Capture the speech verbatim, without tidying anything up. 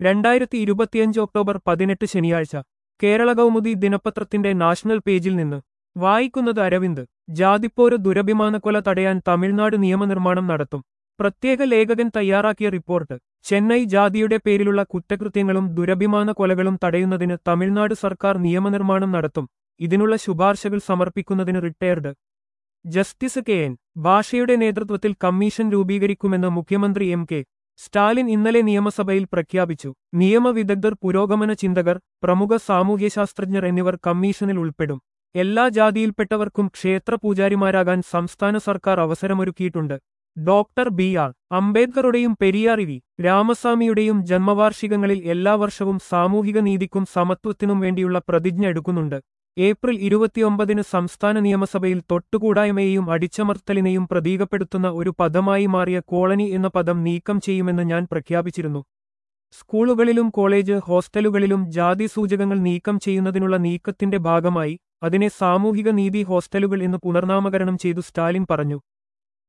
രണ്ടായിരത്തി ഇരുപത്തിയഞ്ച് ഒക്ടോബർ പതിനെട്ട് ശനിയാഴ്ച കേരള കൗമുദി ദിനപത്രത്തിന്റെ നാഷണൽ പേജിൽ നിന്ന് വായിക്കുന്നത് അരവിന്ദ്. ജാതിപ്പോര് ദുരഭിമാനക്കൊല തടയാൻ തമിഴ്നാട് നിയമനിർമ്മാണം നടത്തും. പ്രത്യേക ലേഖകൻ തയ്യാറാക്കിയ റിപ്പോർട്ട്. ചെന്നൈ ജാതിയുടെ പേരിലുള്ള കുറ്റകൃത്യങ്ങളും ദുരഭിമാന കൊലകളും തടയുന്നതിന് തമിഴ്നാട് സർക്കാർ നിയമനിർമ്മാണം നടത്തും. ഇതിനുള്ള ശുപാർശകൾ സമർപ്പിക്കുന്നതിന് റിട്ടയർഡ് ജസ്റ്റിസ് കെ എൻ ഭാഷയുടെ നേതൃത്വത്തിൽ കമ്മീഷൻ രൂപീകരിക്കുമെന്ന് മുഖ്യമന്ത്രി എം കെ സ്റ്റാലിൻ ഇന്നലെ നിയമസഭയിൽ പ്രഖ്യാപിച്ചു. നിയമവിദഗ്ധർ, പുരോഗമന ചിന്തകർ, പ്രമുഖ സാമൂഹ്യശാസ്ത്രജ്ഞർ എന്നിവർ കമ്മീഷനിൽ ഉൾപ്പെടും. എല്ലാ ജാതിയിൽപ്പെട്ടവർക്കും ക്ഷേത്ര പൂജാരിമാരാകാൻ സംസ്ഥാന സർക്കാർ അവസരമൊരുക്കിയിട്ടുണ്ട്. ഡോക്ടർ ബി ആർ അംബേദ്കറുടെയും പെരിയാർ ഇ വി രാമസ്വാമിയുടെയും ജന്മവാർഷികങ്ങളിൽ എല്ലാ വർഷവും സാമൂഹിക നീതിക്കും സമത്വത്തിനും വേണ്ടിയുള്ള പ്രതിജ്ഞ എടുക്കുന്നുണ്ട്. ഏപ്രിൽ ഇരുപത്തിയൊമ്പതിന് സംസ്ഥാന നിയമസഭയിൽ തൊട്ടുകൂടായ്മയെയും അടിച്ചമർത്തലിനെയും പ്രതീകപ്പെടുത്തുന്ന ഒരു പദമായി മാറിയ കോളനി എന്ന പദം നീക്കം ചെയ്യുമെന്ന് ഞാൻ പ്രഖ്യാപിച്ചിരുന്നു. സ്കൂളുകളിലും കോളേജ് ഹോസ്റ്റലുകളിലും ജാതി സൂചകങ്ങൾ നീക്കം ചെയ്യുന്നതിനുള്ള നീക്കത്തിന്റെ ഭാഗമായി അതിനെ സാമൂഹിക നീതി ഹോസ്റ്റലുകൾ എന്ന് പുനർനാമകരണം ചെയ്തു സ്റ്റാലിൻ പറഞ്ഞു.